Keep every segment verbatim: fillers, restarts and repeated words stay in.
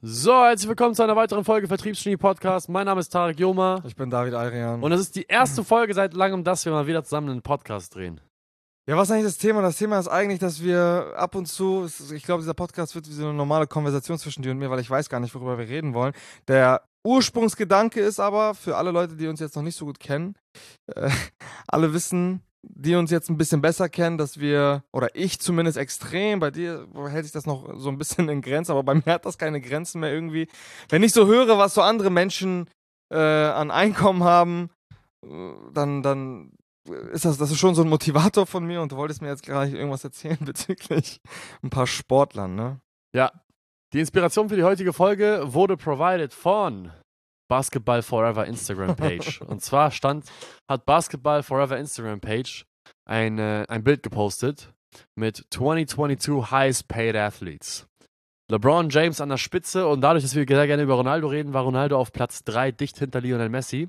So, herzlich willkommen zu einer weiteren Folge Vertriebsgenie Podcast. Mein Name ist Tarek Joma. Ich bin David Ayrian. Und es ist die erste Folge seit langem, dass wir mal wieder zusammen einen Podcast drehen. Ja, was ist eigentlich das Thema? Das Thema ist eigentlich, dass wir ab und zu, ich glaube, dieser Podcast wird wie so eine normale Konversation zwischen dir und mir, weil ich weiß gar nicht, worüber wir reden wollen. Der Ursprungsgedanke ist aber, für alle Leute, die uns jetzt noch nicht so gut kennen, äh, alle wissen, die uns jetzt ein bisschen besser kennen, dass wir, oder ich zumindest extrem, bei dir hält sich das noch so ein bisschen in Grenzen, aber bei mir hat das keine Grenzen mehr irgendwie. Wenn ich so höre, was so andere Menschen äh, an Einkommen haben, äh, dann, dann ist das, das ist schon so ein Motivator von mir und du wolltest mir jetzt gleich irgendwas erzählen bezüglich ein paar Sportlern, ne? Ja, die Inspiration für die heutige Folge wurde provided von Basketball Forever Instagram Page. Und zwar stand, hat Basketball Forever Instagram Page ein, äh, ein Bild gepostet mit zwanzig zweiundzwanzig Highest Paid Athletes. LeBron James an der Spitze und dadurch, dass wir sehr gerne über Ronaldo reden, war Ronaldo auf Platz drei, dicht hinter Lionel Messi.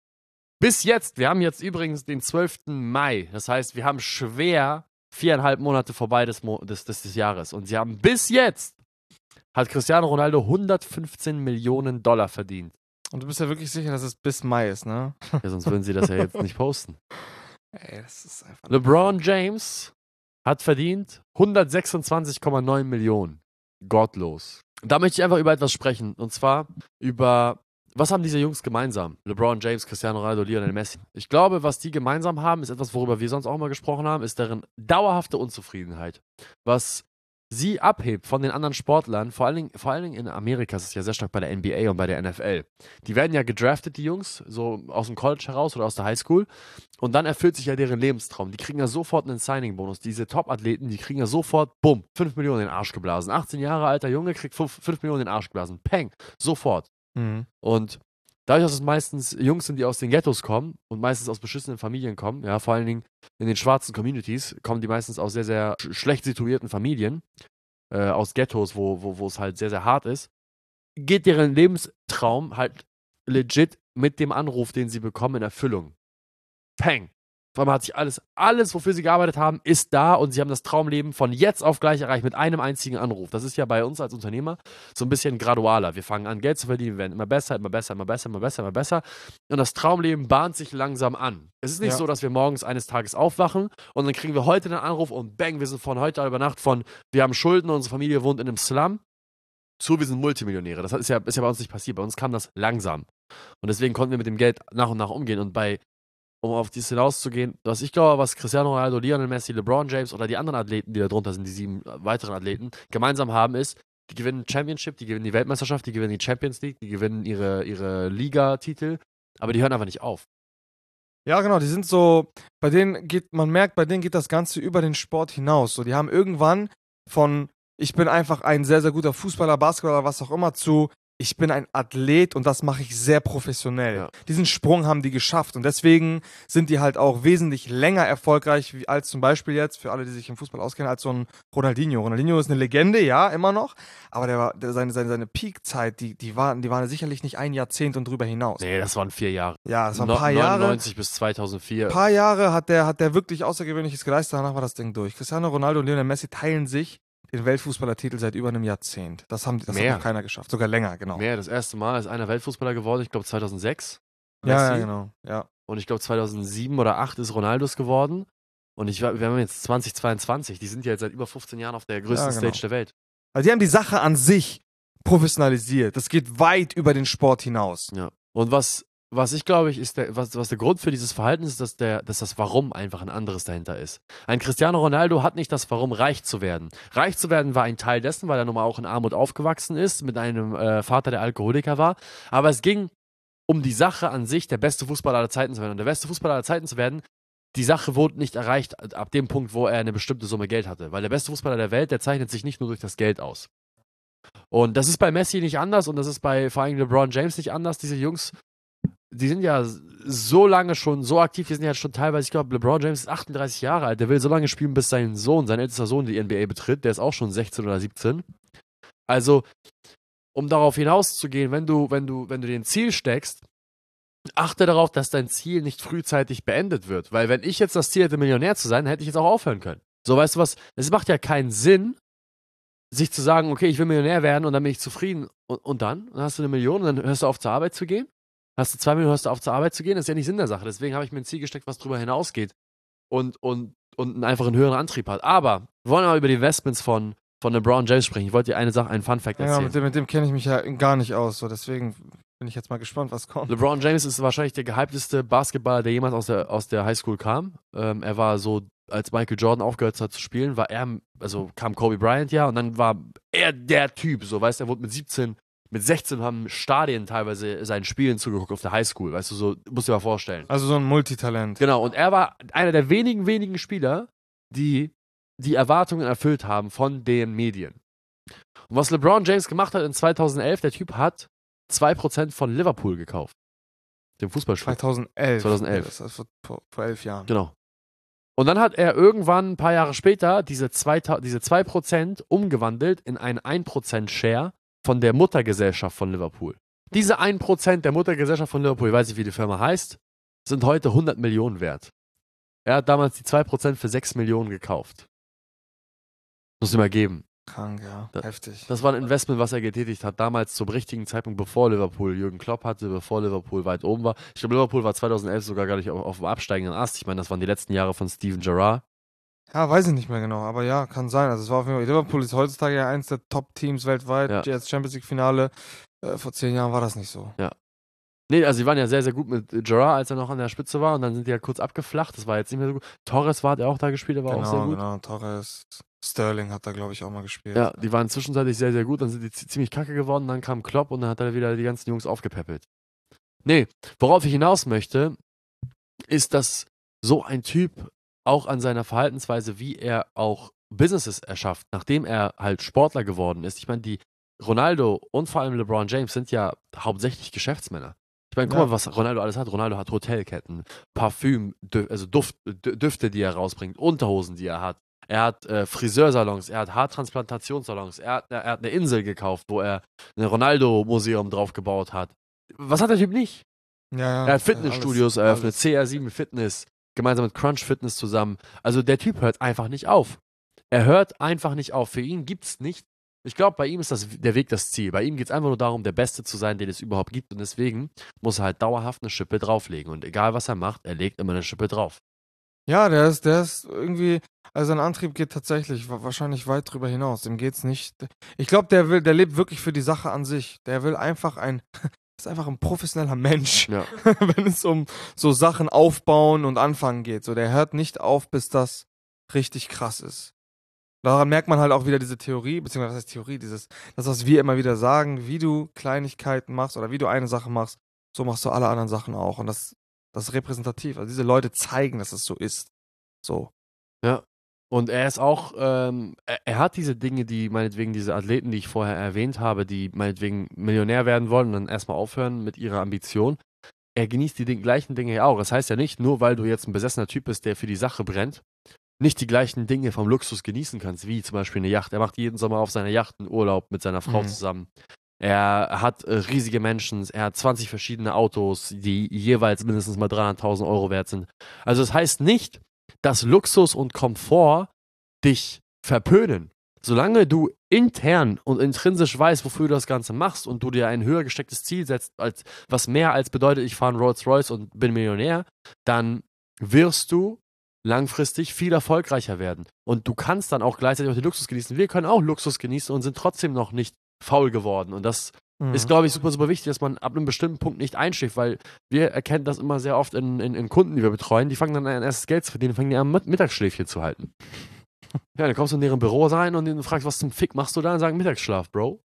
Bis jetzt, wir haben jetzt übrigens den zwölften Mai, das heißt, wir haben schwer viereinhalb Monate vorbei des, Mo- des, des, des Jahres. Und sie haben bis jetzt, hat Cristiano Ronaldo hundertfünfzehn Millionen Dollar verdient. Und du bist ja wirklich sicher, dass es bis Mai ist, ne? Ja, sonst würden sie das ja jetzt nicht posten. Ey, das ist einfach... LeBron James hat verdient hundertsechsundzwanzig Komma neun Millionen. Gottlos. Da möchte ich einfach über etwas sprechen. Und zwar über, was haben diese Jungs gemeinsam? LeBron James, Cristiano Ronaldo, Lionel Messi. Ich glaube, was die gemeinsam haben, ist etwas, worüber wir sonst auch mal gesprochen haben, ist deren dauerhafte Unzufriedenheit. Was sie abhebt von den anderen Sportlern, vor allen Dingen, vor allen Dingen in Amerika, ist es ja sehr stark bei der N B A und bei der N F L. Die werden ja gedraftet, die Jungs, so aus dem College heraus oder aus der Highschool. Und dann erfüllt sich ja deren Lebenstraum. Die kriegen ja sofort einen Signing-Bonus. Diese Top-Athleten, die kriegen ja sofort, bumm, fünf Millionen in den Arsch geblasen. achtzehn Jahre alter Junge kriegt fünf Millionen in den Arsch geblasen. Peng, sofort. Mhm. Und dadurch, dass es meistens Jungs sind, die aus den Ghettos kommen und meistens aus beschissenen Familien kommen, ja, vor allen Dingen in den schwarzen Communities, kommen die meistens aus sehr, sehr sch- schlecht situierten Familien, äh, aus Ghettos, wo, wo, wo es halt sehr, sehr hart ist, geht deren Lebenstraum halt legit mit dem Anruf, den sie bekommen, in Erfüllung. Peng. Vor allem hat sich alles, alles, wofür sie gearbeitet haben, ist da und sie haben das Traumleben von jetzt auf gleich erreicht mit einem einzigen Anruf. Das ist ja bei uns als Unternehmer so ein bisschen gradualer. Wir fangen an, Geld zu verdienen, wir werden immer besser, immer besser, immer besser, immer besser, immer besser. Und das Traumleben bahnt sich langsam an. Es ist nicht Ja. so, dass wir morgens eines Tages aufwachen und dann kriegen wir heute einen Anruf und bang, wir sind von heute über Nacht von, wir haben Schulden, unsere Familie wohnt in einem Slum, zu, wir sind Multimillionäre. Das ist ja, ist ja bei uns nicht passiert. Bei uns kam das langsam. Und deswegen konnten wir mit dem Geld nach und nach umgehen. Und bei um auf dies hinauszugehen, was ich glaube, was Cristiano Ronaldo, Lionel Messi, LeBron James oder die anderen Athleten, die da drunter sind, die sieben weiteren Athleten, gemeinsam haben, ist, die gewinnen Championship, die gewinnen die Weltmeisterschaft, die gewinnen die Champions League, die gewinnen ihre, ihre Liga-Titel, aber die hören einfach nicht auf. Ja, genau, die sind so, bei denen geht, man merkt, bei denen geht das Ganze über den Sport hinaus. So, die haben irgendwann von, ich bin einfach ein sehr, sehr guter Fußballer, Basketballer, was auch immer, zu, ich bin ein Athlet und das mache ich sehr professionell. Ja. Diesen Sprung haben die geschafft und deswegen sind die halt auch wesentlich länger erfolgreich wie, als zum Beispiel jetzt, für alle, die sich im Fußball auskennen, als so ein Ronaldinho. Ronaldinho ist eine Legende, ja, immer noch, aber der war, der, seine, seine, seine Peak-Zeit, die, die, war, die war sicherlich nicht ein Jahrzehnt und drüber hinaus. Nee, das waren vier Jahre. Ja, das waren No- ein paar Jahre. neunundneunzig bis zweitausendvier. Ein paar Jahre hat der, hat der wirklich Außergewöhnliches geleistet, danach war das Ding durch. Cristiano Ronaldo und Lionel Messi teilen sich den Weltfußballertitel seit über einem Jahrzehnt. Das, haben, das hat Mehr. noch keiner geschafft, sogar länger, genau. Mehr, das erste Mal ist einer Weltfußballer geworden, ich glaube zweitausendsechs. Ja, Messi. ja, genau. Ja. Und ich glaube zweitausendsieben oder acht ist Ronaldos geworden. Und ich, wir haben jetzt zwanzig zweiundzwanzig. Die sind ja jetzt seit über fünfzehn Jahren auf der größten Ja, genau. Stage der Welt. Also die haben die Sache an sich professionalisiert. Das geht weit über den Sport hinaus. Ja. Und was, was ich glaube, ich, ist der, was, was der Grund für dieses Verhalten ist, dass, der, dass das Warum einfach ein anderes dahinter ist. Ein Cristiano Ronaldo hat nicht das Warum, reich zu werden. Reich zu werden war ein Teil dessen, weil er nun mal auch in Armut aufgewachsen ist, mit einem äh, Vater, der Alkoholiker war. Aber es ging um die Sache an sich, der beste Fußballer aller Zeiten zu werden. Und der beste Fußballer aller Zeiten zu werden, die Sache wurde nicht erreicht ab dem Punkt, wo er eine bestimmte Summe Geld hatte. Weil der beste Fußballer der Welt, der zeichnet sich nicht nur durch das Geld aus. Und das ist bei Messi nicht anders und das ist bei vor allem LeBron James nicht anders. Diese Jungs, die sind ja so lange schon so aktiv, die sind ja schon teilweise, ich glaube, LeBron James ist achtunddreißig Jahre alt, der will so lange spielen, bis sein Sohn, sein ältester Sohn die N B A betritt, der ist auch schon sechzehn oder siebzehn. Also, um darauf hinauszugehen, wenn du, wenn du, wenn du dir ein Ziel steckst, achte darauf, dass dein Ziel nicht frühzeitig beendet wird. Weil wenn ich jetzt das Ziel hätte, Millionär zu sein, hätte ich jetzt auch aufhören können. So, weißt du was, es macht ja keinen Sinn, sich zu sagen, okay, ich will Millionär werden und dann bin ich zufrieden. Und, und dann? Dann hast du eine Million und dann hörst du auf zur Arbeit zu gehen? Hast du zwei Millionen, hörst du auf zur Arbeit zu gehen? Das ist ja nicht Sinn der Sache. Deswegen habe ich mir ein Ziel gesteckt, was drüber hinausgeht und, und, und einen einfach einen höheren Antrieb hat. Aber wir wollen mal über die Investments von, von LeBron James sprechen. Ich wollte dir eine Sache, einen Fun-Fact erzählen. Ja, mit dem, mit dem kenne ich mich ja gar nicht aus. So, deswegen bin ich jetzt mal gespannt, was kommt. LeBron James ist wahrscheinlich der gehypteste Basketballer, der jemals aus der, aus der Highschool kam. Ähm, er war so, als Michael Jordan aufgehört hat zu spielen, war er, also kam Kobe Bryant ja und dann war er der Typ, so, weißt du, er wurde mit siebzehn, mit sechzehn haben Stadien teilweise seinen Spielen zugeguckt auf der Highschool, weißt du, so, musst du dir mal vorstellen. Also so ein Multitalent. Genau, und er war einer der wenigen, wenigen Spieler, die die Erwartungen erfüllt haben von den Medien. Und was LeBron James gemacht hat in zweitausendelf, der Typ hat zwei Prozent von Liverpool gekauft. Dem Fußballspiel. zweitausendelf. zweitausendelf. Das ist vor, vor elf Jahren. Genau. Und dann hat er irgendwann ein paar Jahre später diese zwei, diese zwei Prozent umgewandelt in einen ein Prozent Share von der Muttergesellschaft von Liverpool. Diese ein Prozent der Muttergesellschaft von Liverpool, ich weiß nicht, wie die Firma heißt, sind heute hundert Millionen wert. Er hat damals die zwei Prozent für sechs Millionen gekauft. Muss ich mal geben. Krank, ja. Das, heftig. Das war ein Investment, was er getätigt hat, damals zum richtigen Zeitpunkt, bevor Liverpool Jürgen Klopp hatte, bevor Liverpool weit oben war. Ich glaube, Liverpool war zweitausendelf sogar gar nicht auf, auf dem absteigenden Ast. Ich meine, das waren die letzten Jahre von Steven Gerrard. Ja, weiß ich nicht mehr genau, aber ja, kann sein. Also es war auf jeden Fall, Liverpool ist heutzutage ja eins der Top-Teams weltweit. Ja. Jetzt Champions League-Finale. Äh, vor zehn Jahren war das nicht so. Ja. Nee, also sie waren ja sehr, sehr gut mit Gerrard, als er noch an der Spitze war und dann sind die ja kurz abgeflacht. Das war jetzt nicht mehr so gut. Torres war, hat er auch da gespielt, der war genau, auch sehr gut. Genau, Torres. Sterling hat da, glaube ich, auch mal gespielt. Ja, die waren zwischenzeitlich sehr, sehr gut. Dann sind die ziemlich kacke geworden. Dann kam Klopp und dann hat er wieder die ganzen Jungs aufgepäppelt. Nee, worauf ich hinaus möchte, ist, dass so ein Typ auch an seiner Verhaltensweise, wie er auch Businesses erschafft, nachdem er halt Sportler geworden ist. Ich meine, die Ronaldo und vor allem LeBron James sind ja hauptsächlich Geschäftsmänner. Ich meine, guck Ja. mal, was Ronaldo alles hat. Ronaldo hat Hotelketten, Parfüm, Dü- also Duft, Dü- Düfte, die er rausbringt, Unterhosen, die er hat. Er hat äh, Friseursalons, er hat Haartransplantationssalons, er hat, er hat eine Insel gekauft, wo er ein Ronaldo-Museum drauf gebaut hat. Was hat der Typ nicht? Ja, ja. Er hat Fitnessstudios alles, eröffnet, alles. C R sieben Fitness, gemeinsam mit Crunch Fitness zusammen. Also der Typ hört einfach nicht auf. Er hört einfach nicht auf. Für ihn gibt's nicht. Ich glaube, bei ihm ist das der Weg das Ziel. Bei ihm geht es einfach nur darum, der Beste zu sein, den es überhaupt gibt. Und deswegen muss er halt dauerhaft eine Schippe drauflegen. Und egal, was er macht, er legt immer eine Schippe drauf. Ja, der ist, der ist irgendwie, also sein Antrieb geht tatsächlich wa- wahrscheinlich weit drüber hinaus. Dem geht's nicht. Ich glaube, der will, der lebt wirklich für die Sache an sich. Der will einfach ein, ist einfach ein professioneller Mensch, Ja. wenn es um so Sachen aufbauen und anfangen geht. So, der hört nicht auf, bis das richtig krass ist. Daran merkt man halt auch wieder diese Theorie, beziehungsweise was heißt Theorie, dieses, das, was wir immer wieder sagen, wie du Kleinigkeiten machst oder wie du eine Sache machst, so machst du alle anderen Sachen auch. Und das, das ist repräsentativ. Also diese Leute zeigen, dass es so ist. So. Ja. Und er ist auch, ähm, er, er hat diese Dinge, die meinetwegen diese Athleten, die ich vorher erwähnt habe, die meinetwegen Millionär werden wollen und dann erstmal aufhören mit ihrer Ambition. Er genießt die Ding, gleichen Dinge ja auch. Das heißt ja nicht, nur weil du jetzt ein besessener Typ bist, der für die Sache brennt, nicht die gleichen Dinge vom Luxus genießen kannst, wie zum Beispiel eine Yacht. Er macht jeden Sommer auf seiner Yacht einen Urlaub mit seiner Frau Mhm. zusammen. Er hat äh, riesige Menschen, er hat zwanzig verschiedene Autos, die jeweils mindestens mal dreihunderttausend Euro wert sind. Also das heißt nicht, dass Luxus und Komfort dich verpönen. Solange du intern und intrinsisch weißt, wofür du das Ganze machst und du dir ein höher gestecktes Ziel setzt, als, was mehr als bedeutet, ich fahre einen Rolls-Royce und bin Millionär, dann wirst du langfristig viel erfolgreicher werden. Und du kannst dann auch gleichzeitig auch den Luxus genießen. Wir können auch Luxus genießen und sind trotzdem noch nicht faul geworden. Und das Mhm. ist, glaube ich, super, super wichtig, dass man ab einem bestimmten Punkt nicht einschläft, weil wir erkennen das immer sehr oft in, in, in Kunden, die wir betreuen, die fangen dann an, erstes Geld zu verdienen, fangen die an, Mit- Mittagsschläfchen zu halten. Ja, dann kommst du in deren Büro rein und du fragst, was zum Fick machst du da? Und sagen, Mittagsschlaf, Bro.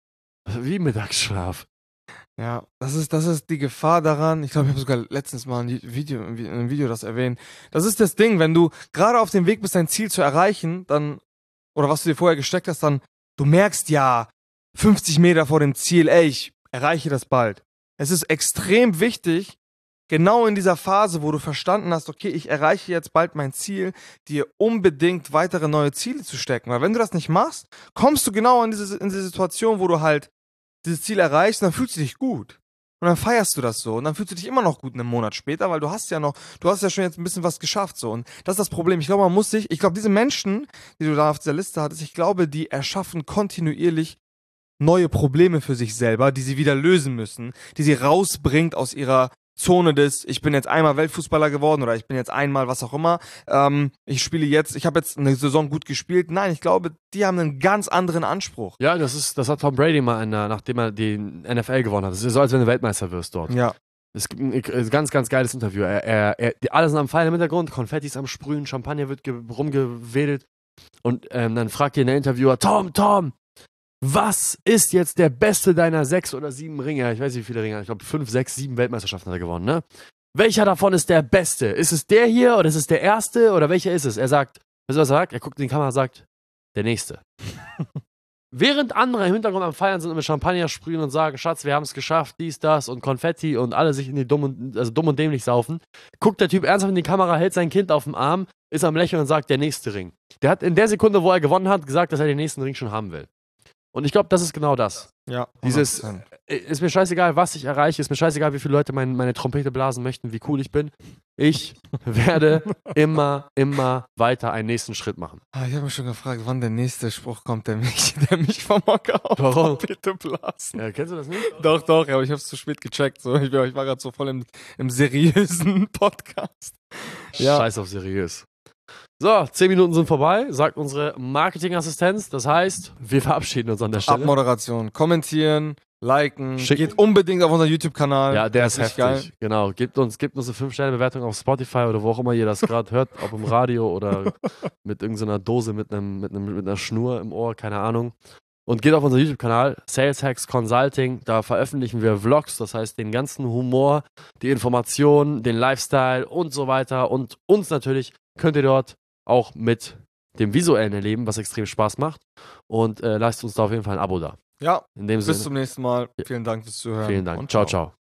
Wie Mittagsschlaf? Ja, das ist, das ist die Gefahr daran. Ich glaube, ich habe sogar letztens mal ein Video, in einem Video das erwähnt. Das ist das Ding, wenn du gerade auf dem Weg bist, dein Ziel zu erreichen, dann, oder was du dir vorher gesteckt hast, dann, du merkst ja fünfzig Meter vor dem Ziel, ey, ich erreiche das bald. Es ist extrem wichtig, genau in dieser Phase, wo du verstanden hast, okay, ich erreiche jetzt bald mein Ziel, dir unbedingt weitere neue Ziele zu stecken. Weil wenn du das nicht machst, kommst du genau in diese, in diese Situation, wo du halt dieses Ziel erreichst und dann fühlst du dich gut. Und dann feierst du das so. Und dann fühlst du dich immer noch gut einen Monat später, weil du hast ja noch, du hast ja schon jetzt ein bisschen was geschafft. So. Und das ist das Problem. Ich glaube, man muss sich, ich glaube, diese Menschen, die du da auf dieser Liste hattest, ich glaube, die erschaffen kontinuierlich neue Probleme für sich selber, die sie wieder lösen müssen, die sie rausbringt aus ihrer Zone des, ich bin jetzt einmal Weltfußballer geworden oder ich bin jetzt einmal was auch immer, ähm, ich spiele jetzt, ich habe jetzt eine Saison gut gespielt. Nein, ich glaube, die haben einen ganz anderen Anspruch. Ja, das ist, das hat Tom Brady mal, in, der- nachdem er den N F L gewonnen hat. Das ist so, als wenn du Weltmeister wirst dort. Ja. Es gibt ein, ein ganz, ganz geiles Interview. Er, er, er, die, alle sind am Feiern im Hintergrund, Konfetti ist am Sprühen, Champagner wird ge, rumgewedelt und ähm, dann fragt ihn der Interviewer, Tom, Tom, was ist jetzt der beste deiner sechs oder sieben Ringe? Ich weiß nicht, wie viele Ringe. Ich glaube, fünf, sechs, sieben Weltmeisterschaften hat er gewonnen, ne? Welcher davon ist der beste? Ist es der hier oder ist es der erste oder welcher ist es? Er sagt, weißt du, was er sagt? Er guckt in die Kamera und sagt, der nächste. Während andere im Hintergrund am Feiern sind und mit Champagner sprühen und sagen, Schatz, wir haben es geschafft, dies, das und Konfetti und alle sich in die dumm und, also dumm und dämlich saufen, guckt der Typ ernsthaft in die Kamera, hält sein Kind auf dem Arm, ist am Lächeln und sagt, der nächste Ring. Der hat in der Sekunde, wo er gewonnen hat, gesagt, dass er den nächsten Ring schon haben will. Und ich glaube, das ist genau das. Ja. Dieses, äh, ist mir scheißegal, was ich erreiche, ist mir scheißegal, wie viele Leute mein, meine Trompete blasen möchten, wie cool ich bin. Ich werde immer, immer weiter einen nächsten Schritt machen. Ah, ich habe mich schon gefragt, wann der nächste Spruch kommt, der mich, der mich vom Hocker auf Warum? Trompete blasen. Ja, kennst du das nicht? Doch, doch, aber ich habe es zu spät gecheckt. So. Ich, war- ich war gerade so voll im, im seriösen Podcast. Ja. Scheiß auf seriös. So, zehn Minuten sind vorbei, sagt unsere Marketingassistenz. Das heißt, wir verabschieden uns an der Stelle. Abmoderation. Kommentieren, liken. Schick- Geht unbedingt auf unseren YouTube-Kanal. Ja, der ist richtig heftig. Genau. Gebt uns, gebt uns eine fünf Sterne Bewertung auf Spotify oder wo auch immer ihr das gerade hört, ob im Radio oder mit irgendeiner Dose mit, einem, mit, einem, mit einer Schnur im Ohr, keine Ahnung. Und geht auf unseren YouTube-Kanal, Sales Hacks Consulting. Da veröffentlichen wir Vlogs, das heißt den ganzen Humor, die Informationen, den Lifestyle und so weiter. Und uns natürlich könnt ihr dort auch mit dem Visuellen erleben, was extrem Spaß macht. Und äh, lasst uns da auf jeden Fall ein Abo da. Ja, In dem bis Sinne, zum nächsten Mal. Vielen Dank fürs Zuhören. vielen Dank. Und Ciao, ciao.